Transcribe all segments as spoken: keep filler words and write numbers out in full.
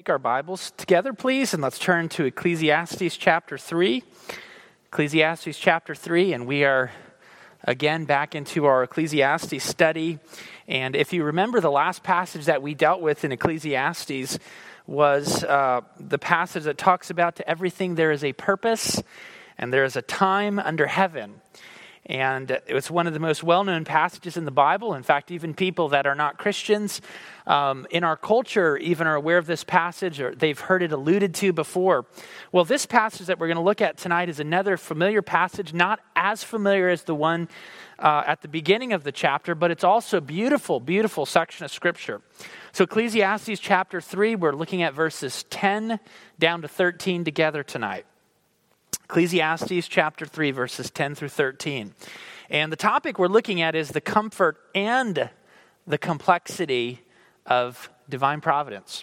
take our Bibles together, please, and let's turn to Ecclesiastes chapter three. Ecclesiastes chapter three, and we are again back into our Ecclesiastes study. And if you remember, the last passage that we dealt with in Ecclesiastes was uh, the passage that talks about to everything there is a purpose and there is a time under heaven. And it was one of the most well-known passages in the Bible. In fact, even people that are not Christians um, in our culture even are aware of this passage, or they've heard it alluded to before. Well, this passage that we're going to look at tonight is another familiar passage, not as familiar as the one uh, at the beginning of the chapter, but it's also a beautiful, beautiful section of Scripture. So Ecclesiastes chapter three, we're looking at verses ten down to thirteen together tonight. Ecclesiastes chapter three, verses ten through thirteen. And the topic we're looking at is the comfort and the complexity of divine providence.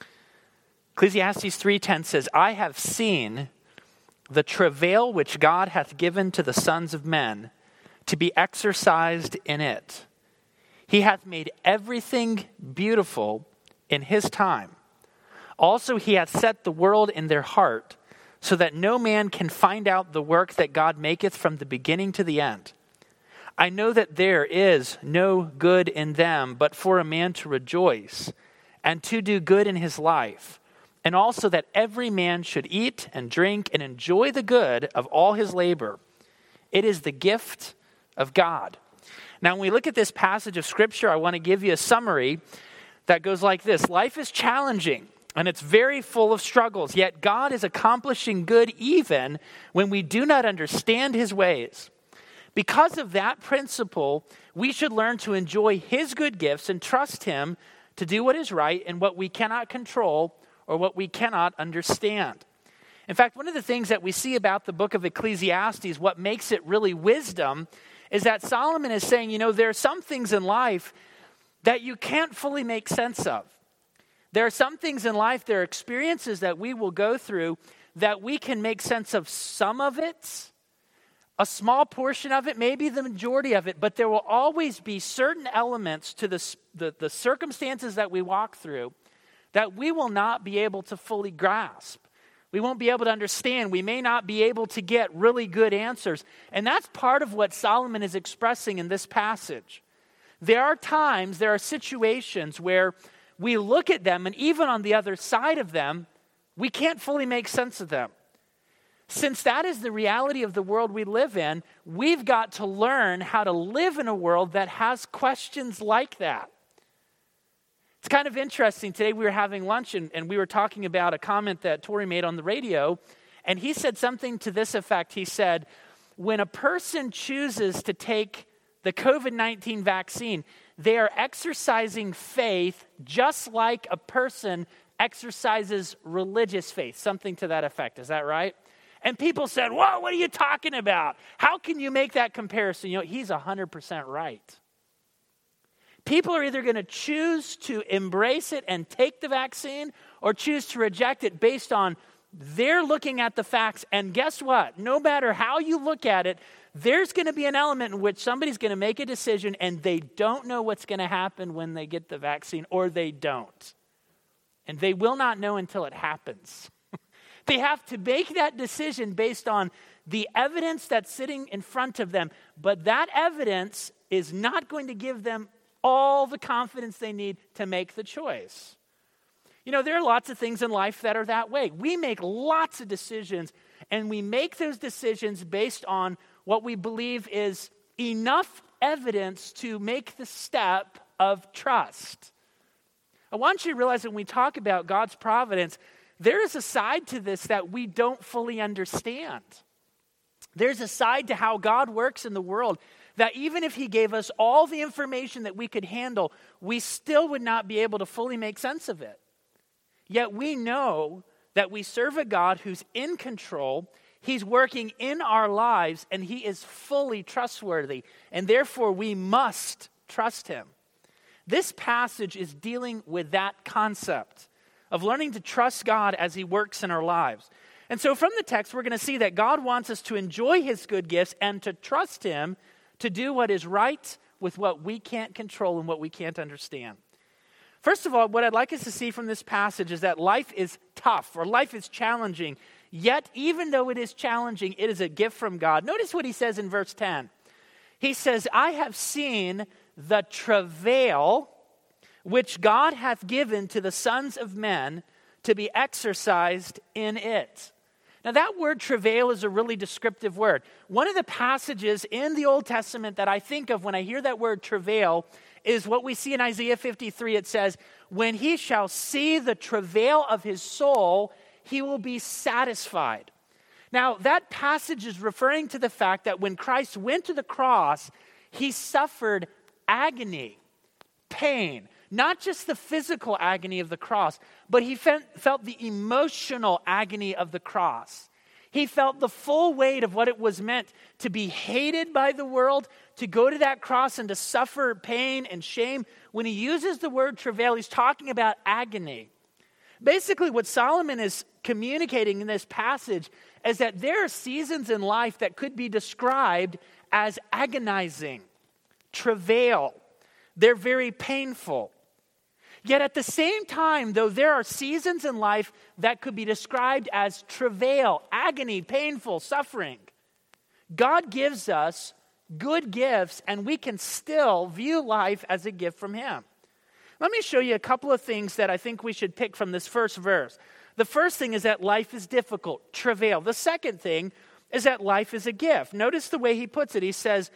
Ecclesiastes three ten says, I have seen the travail which God hath given to the sons of men to be exercised in it. He hath made everything beautiful in his time. Also he hath set the world in their heart, so that no man can find out the work that God maketh from the beginning to the end. I know that there is no good in them, but for a man to rejoice and to do good in his life, and also that every man should eat and drink and enjoy the good of all his labor. It is the gift of God. Now, when we look at this passage of Scripture, I want to give you a summary that goes like this. Life is challenging. And it's very full of struggles, yet God is accomplishing good even when we do not understand his ways. Because of that principle, we should learn to enjoy his good gifts and trust him to do what is right and what we cannot control or what we cannot understand. In fact, one of the things that we see about the book of Ecclesiastes, what makes it really wisdom, is that Solomon is saying, you know, there are some things in life that you can't fully make sense of. There are some things in life, there are experiences that we will go through that we can make sense of some of it, a small portion of it, maybe the majority of it, but there will always be certain elements to the, the, the circumstances that we walk through that we will not be able to fully grasp. We won't be able to understand. We may not be able to get really good answers. And that's part of what Solomon is expressing in this passage. There are times, there are situations where we look at them, and even on the other side of them, we can't fully make sense of them. Since that is the reality of the world we live in, we've got to learn how to live in a world that has questions like that. It's kind of interesting. Today we were having lunch, and, and we were talking about a comment that Tori made on the radio, and he said something to this effect. He said, when a person chooses to take the covid nineteen vaccine, they are exercising faith just like a person exercises religious faith, something to that effect. Is that right? And people said, whoa, what are you talking about? How can you make that comparison? You know, he's one hundred percent right. People are either going to choose to embrace it and take the vaccine or choose to reject it based on they're looking at the facts. And guess what? No matter how you look at it, there's going to be an element in which somebody's going to make a decision and they don't know what's going to happen when they get the vaccine, or they don't. And they will not know until it happens. They have to make that decision based on the evidence that's sitting in front of them. But that evidence is not going to give them all the confidence they need to make the choice. You know, there are lots of things in life that are that way. We make lots of decisions, and we make those decisions based on what we believe is enough evidence to make the step of trust. I want you to realize that when we talk about God's providence, there is a side to this that we don't fully understand. There's a side to how God works in the world that even if he gave us all the information that we could handle, we still would not be able to fully make sense of it. Yet we know that we serve a God who's in control. He's working in our lives, and he is fully trustworthy. And therefore, we must trust him. This passage is dealing with that concept of learning to trust God as he works in our lives. And so from the text, we're going to see that God wants us to enjoy his good gifts and to trust him to do what is right with what we can't control and what we can't understand. First of all, what I'd like us to see from this passage is that life is tough or life is challenging. Yet, even though it is challenging, it is a gift from God. Notice what he says in verse ten. He says, I have seen the travail which God hath given to the sons of men to be exercised in it. Now that word travail is a really descriptive word. One of the passages in the Old Testament that I think of when I hear that word travail is what we see in Isaiah fifty-three. It says, when he shall see the travail of his soul, he will be satisfied. Now that passage is referring to the fact that when Christ went to the cross, he suffered agony, pain. Not just the physical agony of the cross, but he felt the emotional agony of the cross. He felt the full weight of what it was meant to be hated by the world, to go to that cross and to suffer pain and shame. When he uses the word travail, he's talking about agony. Basically, what Solomon is communicating in this passage is that there are seasons in life that could be described as agonizing, travail. They're very painful. Yet at the same time, though, there are seasons in life that could be described as travail, agony, painful, suffering. God gives us good gifts, and we can still view life as a gift from him. Let me show you a couple of things that I think we should pick from this first verse. The first thing is that life is difficult, travail. The second thing is that life is a gift. Notice the way he puts it. He says,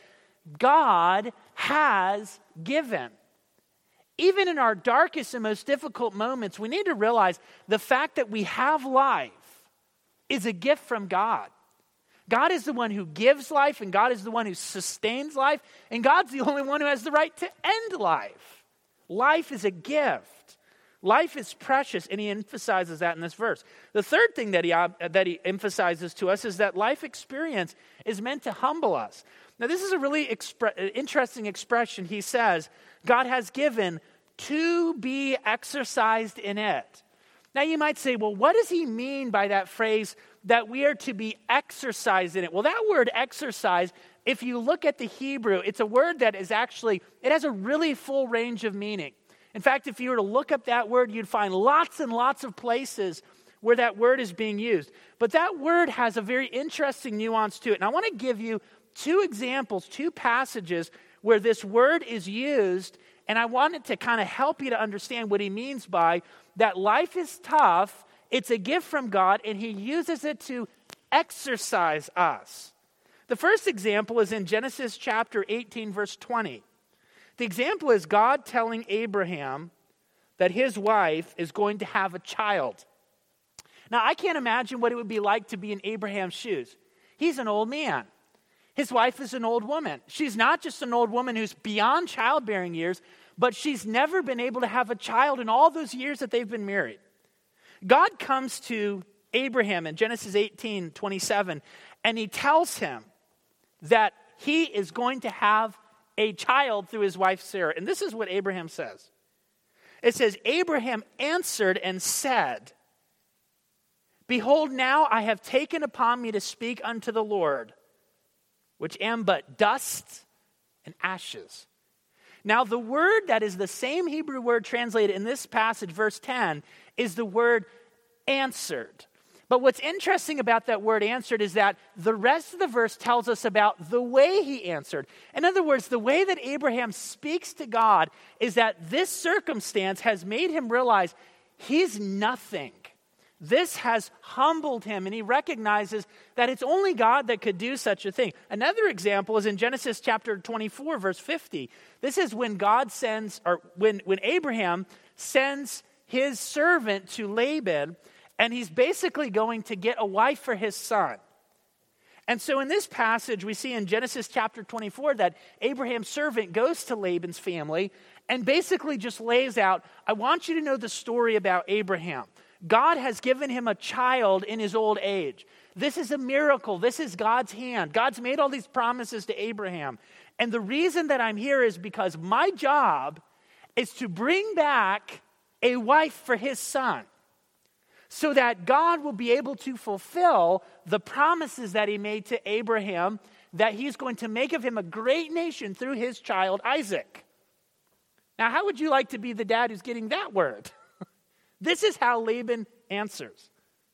God has given. Even in our darkest and most difficult moments, we need to realize the fact that we have life is a gift from God. God is the one who gives life, and God is the one who sustains life, and God's the only one who has the right to end life. Life is a gift. Life is precious, and he emphasizes that in this verse. The third thing that he, uh, that he emphasizes to us is that life experience is meant to humble us. Now, this is a really expre- interesting expression. He says, God has given to be exercised in it. Now, you might say, well, what does he mean by that phrase that we are to be exercised in it? Well, that word exercise, if you look at the Hebrew, it's a word that is actually, it has a really full range of meaning. In fact, if you were to look up that word, you'd find lots and lots of places where that word is being used. But that word has a very interesting nuance to it. And I want to give you two examples, two passages where this word is used, and I wanted to kind of help you to understand what he means by that life is tough, it's a gift from God, and he uses it to exercise us. The first example is in Genesis chapter eighteen, verse twenty. The example is God telling Abraham that his wife is going to have a child. Now, I can't imagine what it would be like to be in Abraham's shoes. He's an old man. His wife is an old woman. She's not just an old woman who's beyond childbearing years, but she's never been able to have a child in all those years that they've been married. God comes to Abraham in Genesis eighteen, twenty-seven, and he tells him that he is going to have a child through his wife Sarah. And this is what Abraham says. It says, Abraham answered and said, Behold, now I have taken upon me to speak unto the Lord, which am but dust and ashes. Now, the word that is the same Hebrew word translated in this passage, verse ten, is the word answered. But what's interesting about that word answered is that the rest of the verse tells us about the way he answered. In other words, the way that Abraham speaks to God is that this circumstance has made him realize he's nothing. This has humbled him, and he recognizes that it's only God that could do such a thing. Another example is in Genesis chapter twenty-four, verse fifty. This is when God sends, or when, when Abraham sends his servant to Laban, and he's basically going to get a wife for his son. And so in this passage, we see in Genesis chapter twenty-four that Abraham's servant goes to Laban's family and basically just lays out, I want you to know the story about Abraham. God has given him a child in his old age. This is a miracle. This is God's hand. God's made all these promises to Abraham. And the reason that I'm here is because my job is to bring back a wife for his son, so that God will be able to fulfill the promises that he made to Abraham, that he's going to make of him a great nation through his child Isaac. Now, how would you like to be the dad who's getting that word? This is how Laban answers.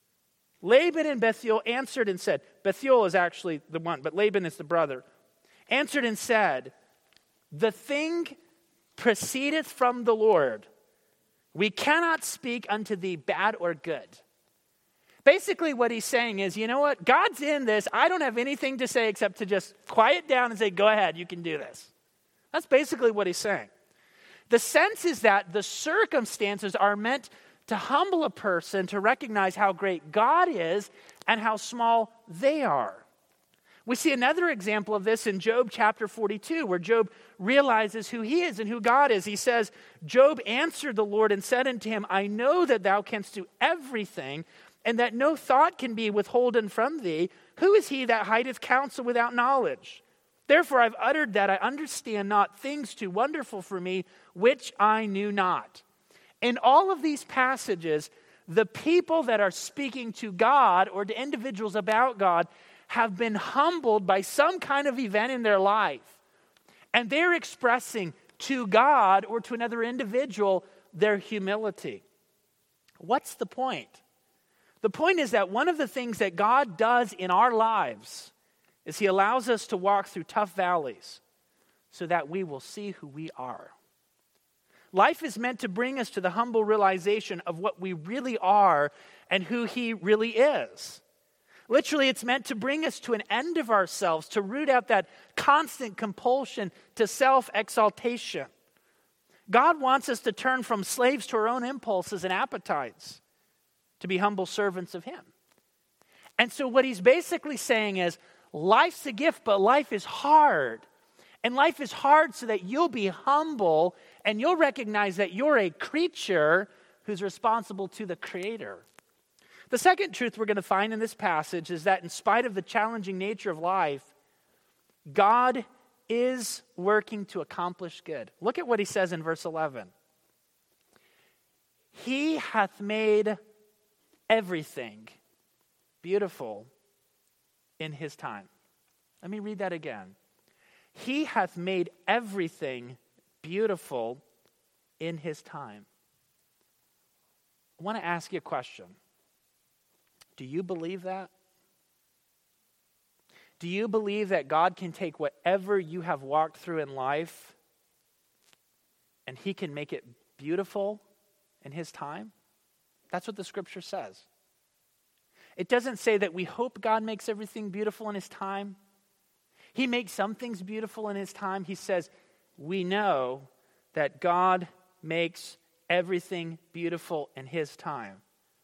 Laban and Bethuel answered and said, Bethuel is actually the one, but Laban is the brother, answered and said, the thing proceedeth from the Lord. We cannot speak unto thee bad or good. Basically what he's saying is, you know what? God's in this. I don't have anything to say except to just quiet down and say, go ahead, you can do this. That's basically what he's saying. The sense is that the circumstances are meant to humble a person to recognize how great God is and how small they are. We see another example of this in Job chapter forty-two, where Job realizes who he is and who God is. He says, Job answered the Lord and said unto him, I know that thou canst do everything, and that no thought can be withholden from thee. Who is he that hideth counsel without knowledge? Therefore I've uttered that I understand not things too wonderful for me, which I knew not. In all of these passages, the people that are speaking to God or to individuals about God have been humbled by some kind of event in their life. And they're expressing to God or to another individual their humility. What's the point? The point is that one of the things that God does in our lives is he allows us to walk through tough valleys so that we will see who we are. Life is meant to bring us to the humble realization of what we really are and who he really is. Literally, it's meant to bring us to an end of ourselves, to root out that constant compulsion to self-exaltation. God wants us to turn from slaves to our own impulses and appetites to be humble servants of him. And so what he's basically saying is, life's a gift, but life is hard. And life is hard so that you'll be humble and you'll recognize that you're a creature who's responsible to the Creator. The second truth we're going to find in this passage is that in spite of the challenging nature of life, God is working to accomplish good. Look at what he says in verse eleven. He hath made everything beautiful in his time. Let me read that again. He hath made everything beautiful in his time. I want to ask you a question. Do you believe that? Do you believe that God can take whatever you have walked through in life and he can make it beautiful in his time? That's what the scripture says. It doesn't say that we hope God makes everything beautiful in his time. He makes some things beautiful in his time. He says, we know that God makes everything beautiful in his time.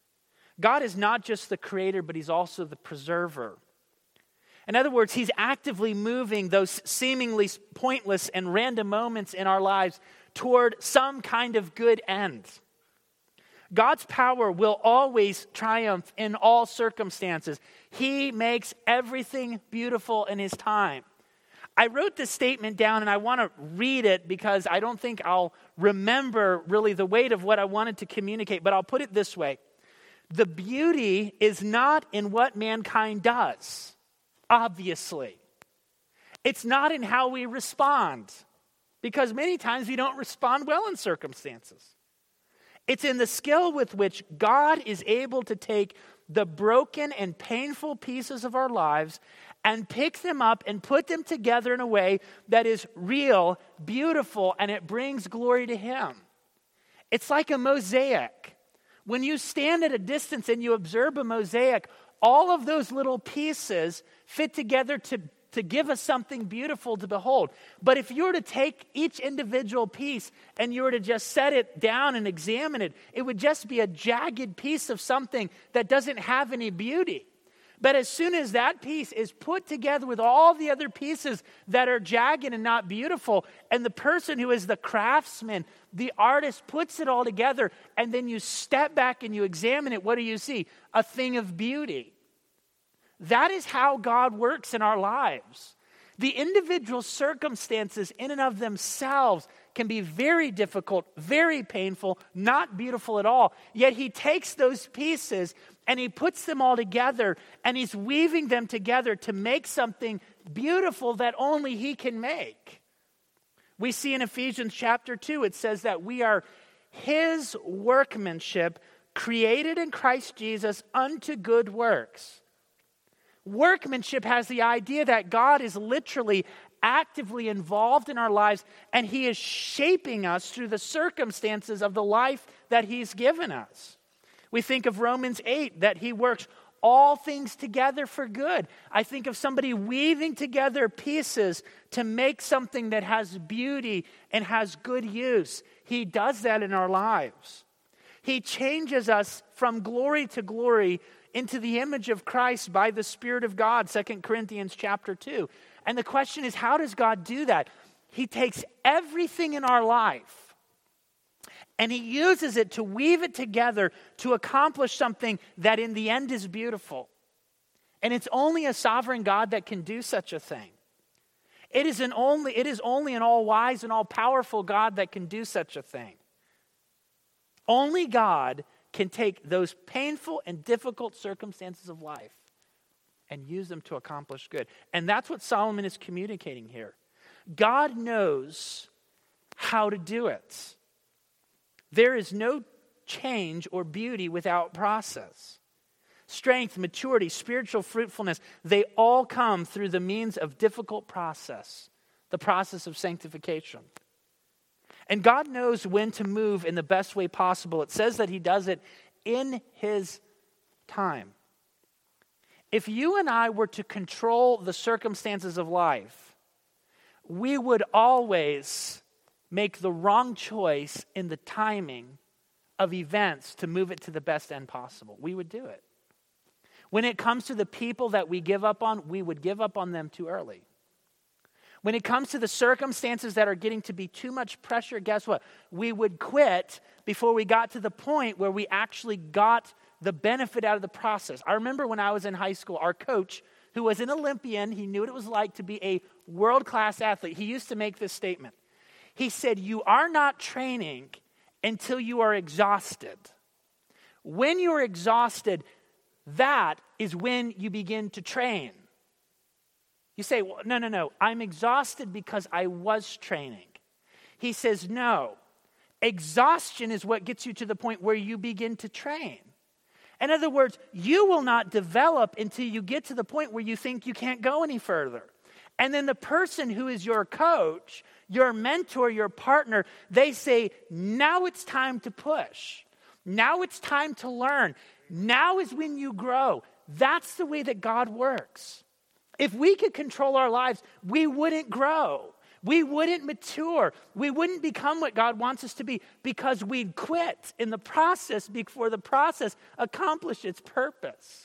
God is not just the creator, but he's also the preserver. In other words, he's actively moving those seemingly pointless and random moments in our lives toward some kind of good end. God's power will always triumph in all circumstances. He makes everything beautiful in his time. I wrote this statement down and I want to read it because I don't think I'll remember really the weight of what I wanted to communicate, but I'll put it this way. The beauty is not in what mankind does, obviously. It's not in how we respond, because many times we don't respond well in circumstances. It's in the skill with which God is able to take the broken and painful pieces of our lives and pick them up and put them together in a way that is real, beautiful, and it brings glory to him. It's like a mosaic. When you stand at a distance and you observe a mosaic, all of those little pieces fit together to, to give us something beautiful to behold. But if you were to take each individual piece and you were to just set it down and examine it, it would just be a jagged piece of something that doesn't have any beauty. But as soon as that piece is put together with all the other pieces that are jagged and not beautiful, and the person who is the craftsman, the artist, puts it all together, and then you step back and you examine it, what do you see? A thing of beauty. That is how God works in our lives. The individual circumstances in and of themselves can be very difficult, very painful, not beautiful at all. Yet he takes those pieces and he puts them all together and he's weaving them together to make something beautiful that only he can make. We see in Ephesians chapter two, it says that we are his workmanship, created in Christ Jesus unto good works. Workmanship has the idea that God is literally actively involved in our lives, and he is shaping us through the circumstances of the life that he's given us. We think of Romans eight, that he works all things together for good. I think of somebody weaving together pieces to make something that has beauty and has good use. He does that in our lives. He changes us from glory to glory into the image of Christ by the Spirit of God, Second Corinthians chapter two. And the question is, how does God do that? He takes everything in our life and he uses it to weave it together to accomplish something that in the end is beautiful. And it's only a sovereign God that can do such a thing. It is an only, it is only an all-wise and all-powerful God that can do such a thing. Only God can take those painful and difficult circumstances of life and use them to accomplish good. And that's what Solomon is communicating here. God knows how to do it. There is no change or beauty without process. Strength, maturity, spiritual fruitfulness, they all come through the means of difficult process, the process of sanctification. And God knows when to move in the best way possible. It says that he does it in his time. If you and I were to control the circumstances of life, we would always make the wrong choice in the timing of events to move it to the best end possible. We would do it. When it comes to the people that we give up on, we would give up on them too early. When it comes to the circumstances that are getting to be too much pressure, guess what? We would quit before we got to the point where we actually got the benefit out of the process. I remember when I was in high school, our coach, who was an Olympian, he knew what it was like to be a world-class athlete. He used to make this statement. He said, "You are not training until you are exhausted. When you are exhausted, that is when you begin to train." You say, well, no, no, no, I'm exhausted because I was training. He says, no, exhaustion is what gets you to the point where you begin to train. In other words, you will not develop until you get to the point where you think you can't go any further. And then the person who is your coach, your mentor, your partner, they say, now it's time to push. Now it's time to learn. Now is when you grow. That's the way that God works. If we could control our lives, we wouldn't grow. We wouldn't mature. We wouldn't become what God wants us to be because we'd quit in the process before the process accomplished its purpose.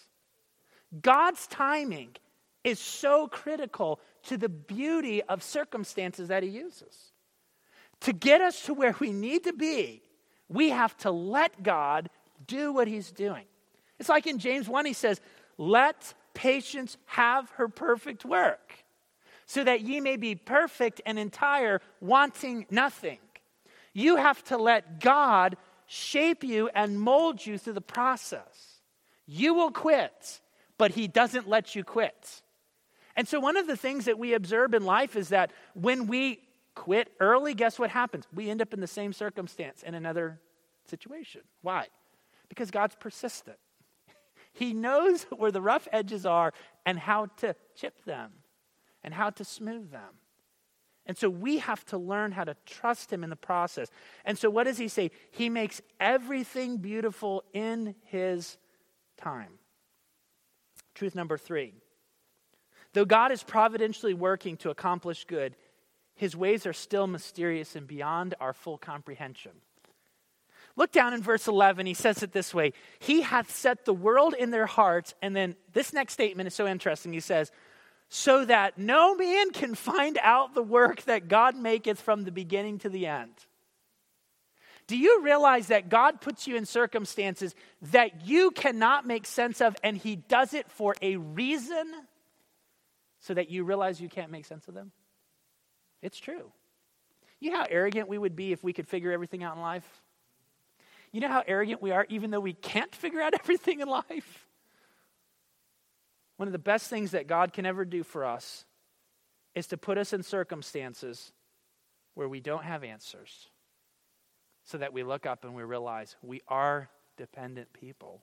God's timing is so critical to the beauty of circumstances that he uses. To get us to where we need to be, we have to let God do what he's doing. It's like in James one, he says, let patience have her perfect work, so that ye may be perfect and entire, wanting nothing. You have to let God shape you and mold you through the process. You will quit, but he doesn't let you quit. And so one of the things that we observe in life is that when we quit early, guess what happens? We end up in the same circumstance in another situation. Why? Because God's persistent. He knows where the rough edges are and how to chip them and how to smooth them. And so we have to learn how to trust him in the process. And so what does he say? He makes everything beautiful in his time. Truth number three. Though God is providentially working to accomplish good, his ways are still mysterious and beyond our full comprehension. Look down in verse eleven, he says it this way, he hath set the world in their hearts, and then this next statement is so interesting, he says, so that no man can find out the work that God maketh from the beginning to the end. Do you realize that God puts you in circumstances that you cannot make sense of, and he does it for a reason so that you realize you can't make sense of them? It's true. You know how arrogant we would be if we could figure everything out in life? You know how arrogant we are even though we can't figure out everything in life? One of the best things that God can ever do for us is to put us in circumstances where we don't have answers, so that we look up and we realize we are dependent people.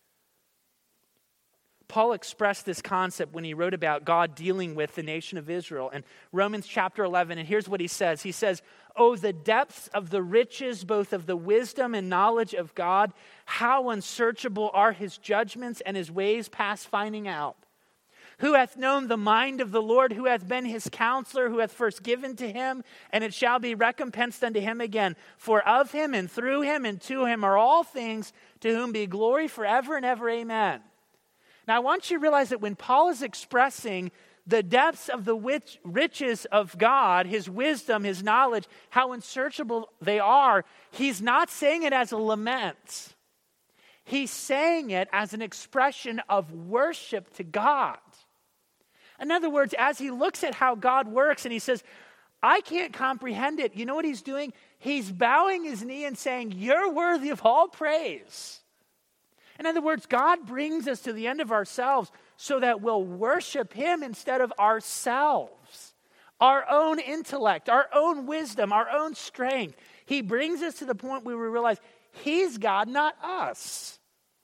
Paul expressed this concept when he wrote about God dealing with the nation of Israel in Romans chapter eleven. And here's what he says. He says, "Oh, the depths of the riches, both of the wisdom and knowledge of God. How unsearchable are his judgments and his ways past finding out. Who hath known the mind of the Lord? Who hath been his counselor? Who hath first given to him? And it shall be recompensed unto him again. For of him and through him and to him are all things, to whom be glory forever and ever. Amen." Now, I want you to realize that when Paul is expressing the depths of the wich- riches of God, his wisdom, his knowledge, how unsearchable they are, he's not saying it as a lament. He's saying it as an expression of worship to God. In other words, as he looks at how God works and he says, I can't comprehend it. You know what he's doing? He's bowing his knee and saying, you're worthy of all praise. In other words, God brings us to the end of ourselves so that we'll worship him instead of ourselves, our own intellect, our own wisdom, our own strength. He brings us to the point where we realize he's God, not us.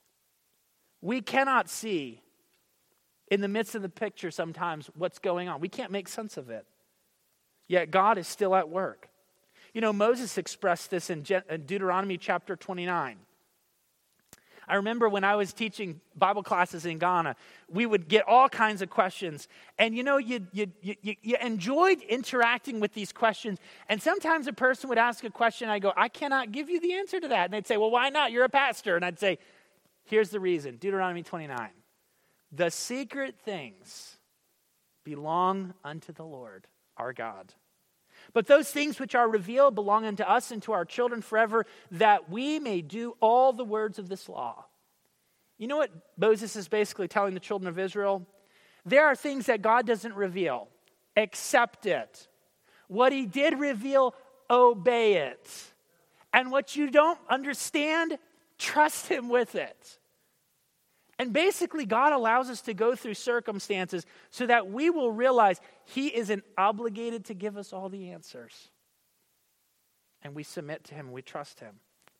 We cannot see in the midst of the picture sometimes what's going on. We can't make sense of it. Yet God is still at work. You know, Moses expressed this in Deuteronomy chapter twenty-nine. I remember when I was teaching Bible classes in Ghana, we would get all kinds of questions. And you know, you, you, you, you enjoyed interacting with these questions. And sometimes a person would ask a question, I go, I cannot give you the answer to that. And they'd say, well, why not? You're a pastor. And I'd say, here's the reason. Deuteronomy twenty-nine. The secret things belong unto the Lord, our God. But those things which are revealed belong unto us and to our children forever, that we may do all the words of this law. You know what Moses is basically telling the children of Israel? There are things that God doesn't reveal. Accept it. What he did reveal, obey it. And what you don't understand, trust him with it. And basically, God allows us to go through circumstances so that we will realize he isn't obligated to give us all the answers. And we submit to him and we trust him.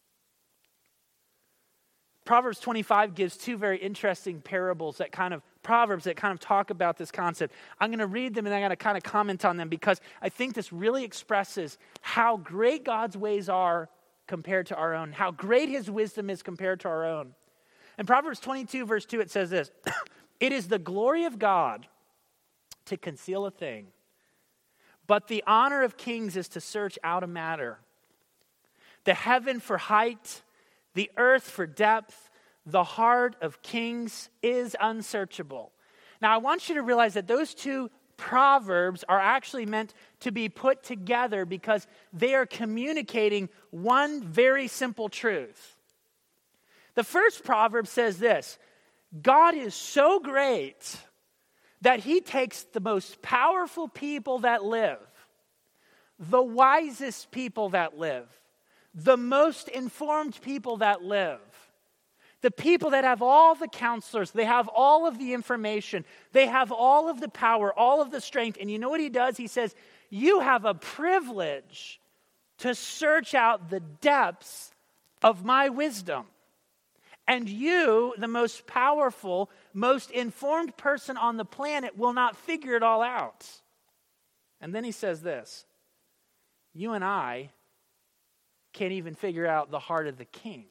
Proverbs twenty-five gives two very interesting parables that kind of, proverbs that kind of talk about this concept. I'm going to read them and I'm going to kind of comment on them because I think this really expresses how great God's ways are compared to our own, how great his wisdom is compared to our own. In Proverbs twenty-two, verse two, it says this, it is the glory of God to conceal a thing, but the honor of kings is to search out a matter. The heaven for height, the earth for depth, the heart of kings is unsearchable. Now, I want you to realize that those two proverbs are actually meant to be put together because they are communicating one very simple truth. The first proverb says this, God is so great that he takes the most powerful people that live, the wisest people that live, the most informed people that live, the people that have all the counselors, they have all of the information, they have all of the power, all of the strength. And you know what he does? He says, you have a privilege to search out the depths of my wisdom. And you, the most powerful, most informed person on the planet, will not figure it all out. And then he says this, you and I can't even figure out the heart of the king.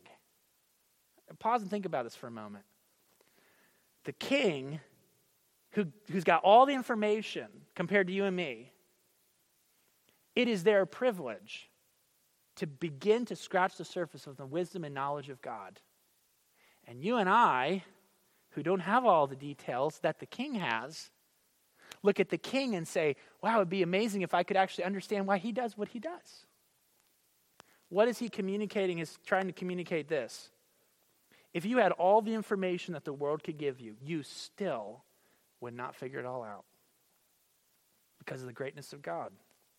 Pause and think about this for a moment. The king, who, who's got all the information compared to you and me, it is their privilege to begin to scratch the surface of the wisdom and knowledge of God. And you and I, who don't have all the details that the king has, look at the king and say, wow, it would be amazing if I could actually understand why he does what he does. What is he communicating? Is trying to communicate this. If you had all the information that the world could give you, you still would not figure it all out because of the greatness of God.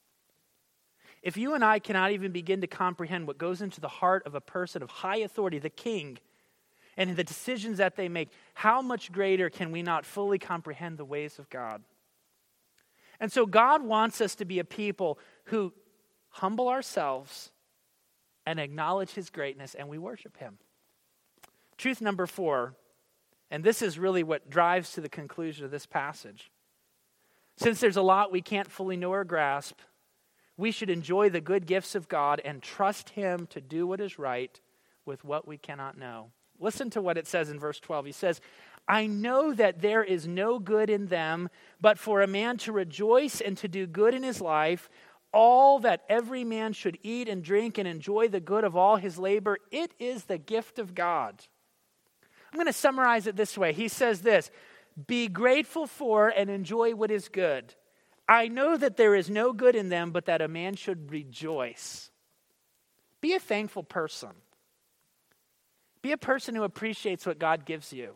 If you and I cannot even begin to comprehend what goes into the heart of a person of high authority, the king, and the decisions that they make, how much greater can we not fully comprehend the ways of God? And so God wants us to be a people who humble ourselves and acknowledge his greatness, and we worship him. Truth number four, and this is really what drives to the conclusion of this passage. Since there's a lot we can't fully know or grasp, we should enjoy the good gifts of God and trust him to do what is right with what we cannot know. Listen to what it says in verse twelve. He says, I know that there is no good in them, but for a man to rejoice and to do good in his life, all that every man should eat and drink and enjoy the good of all his labor, it is the gift of God. I'm going to summarize it this way. He says this, be grateful for and enjoy what is good. I know that there is no good in them, but that a man should rejoice. Be a thankful person. Be a person who appreciates what God gives you.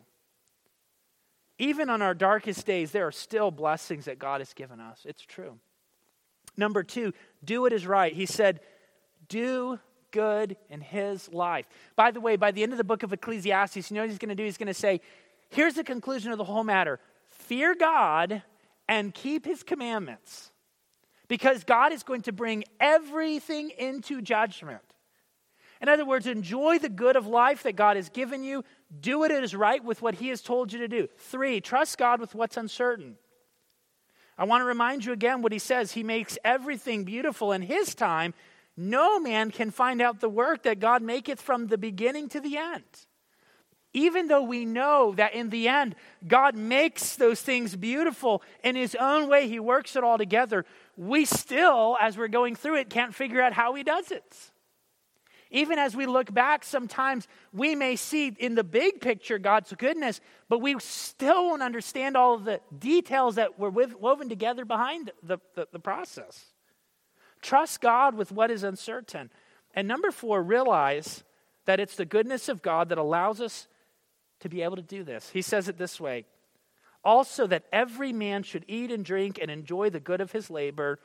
Even on our darkest days, there are still blessings that God has given us. It's true. Number two, do what is right. He said, do good in his life. By the way, by the end of the book of Ecclesiastes, you know what he's going to do? He's going to say, here's the conclusion of the whole matter. Fear God and keep his commandments, because God is going to bring everything into judgment. In other words, enjoy the good of life that God has given you. Do what is right with what he has told you to do. Three, trust God with what's uncertain. I want to remind you again what he says. He makes everything beautiful in his time. No man can find out the work that God maketh from the beginning to the end. Even though we know that in the end, God makes those things beautiful in his own way, he works it all together, we still, as we're going through it, can't figure out how he does it. Even as we look back, sometimes we may see in the big picture God's goodness, but we still won't understand all of the details that were woven together behind the, the, the process. Trust God with what is uncertain. And number four, realize that it's the goodness of God that allows us to be able to do this. He says it this way, also that every man should eat and drink and enjoy the good of his labor.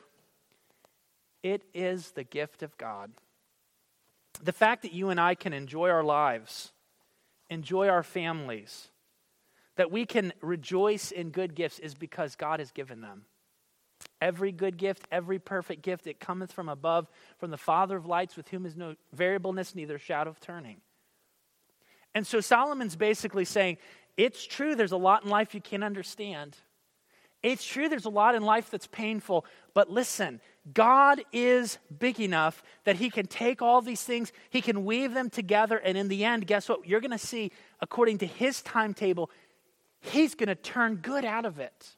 It is the gift of God. The fact that you and I can enjoy our lives, enjoy our families, that we can rejoice in good gifts is because God has given them. Every good gift, every perfect gift, it cometh from above, from the Father of lights, with whom is no variableness, neither shadow of turning. And so Solomon's basically saying, it's true there's a lot in life you can't understand. It's true there's a lot in life that's painful, but listen, God is big enough that he can take all these things, he can weave them together, and in the end, guess what? You're going to see, according to his timetable, he's going to turn good out of it.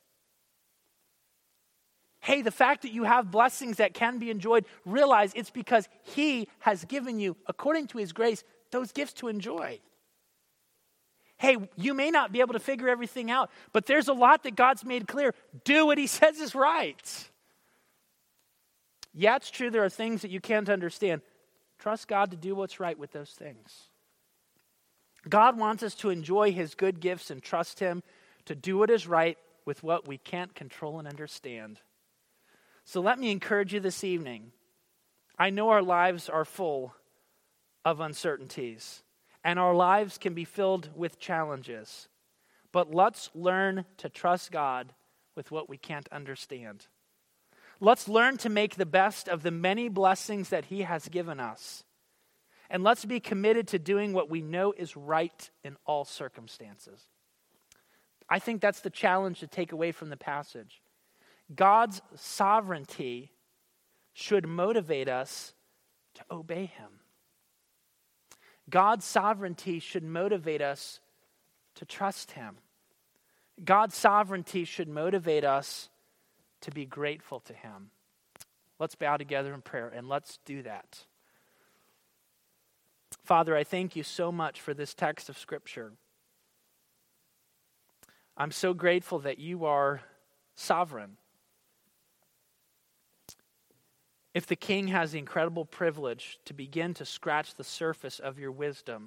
Hey, the fact that you have blessings that can be enjoyed, realize it's because he has given you, according to his grace, those gifts to enjoy. Hey, you may not be able to figure everything out, but there's a lot that God's made clear. Do what he says is right. Yeah, it's true there are things that you can't understand. Trust God to do what's right with those things. God wants us to enjoy his good gifts and trust him to do what is right with what we can't control and understand. So let me encourage you this evening. I know our lives are full of uncertainties, and our lives can be filled with challenges. But let's learn to trust God with what we can't understand. Let's learn to make the best of the many blessings that he has given us. And let's be committed to doing what we know is right in all circumstances. I think that's the challenge to take away from the passage. God's sovereignty should motivate us to obey him. God's sovereignty should motivate us to trust him. God's sovereignty should motivate us to be grateful to him. Let's bow together in prayer and let's do that. Father, I thank you so much for this text of Scripture. I'm so grateful that you are sovereign. If the king has the incredible privilege to begin to scratch the surface of your wisdom,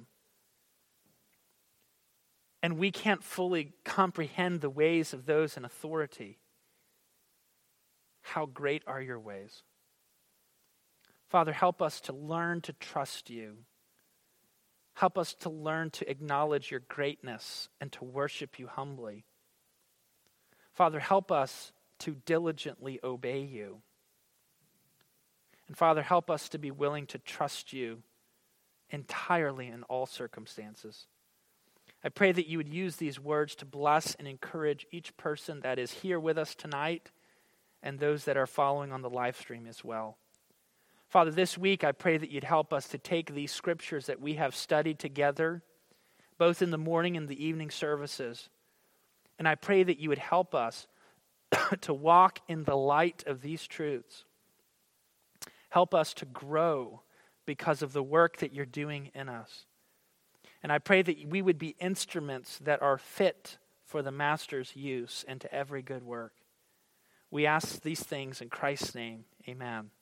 and we can't fully comprehend the ways of those in authority, how great are your ways? Father, help us to learn to trust you. Help us to learn to acknowledge your greatness and to worship you humbly. Father, help us to diligently obey you. And Father, help us to be willing to trust you entirely in all circumstances. I pray that you would use these words to bless and encourage each person that is here with us tonight and those that are following on the live stream as well. Father, this week I pray that you'd help us to take these scriptures that we have studied together, both in the morning and the evening services, and I pray that you would help us to walk in the light of these truths. Help us to grow because of the work that you're doing in us. And I pray that we would be instruments that are fit for the Master's use and to every good work. We ask these things in Christ's name. Amen.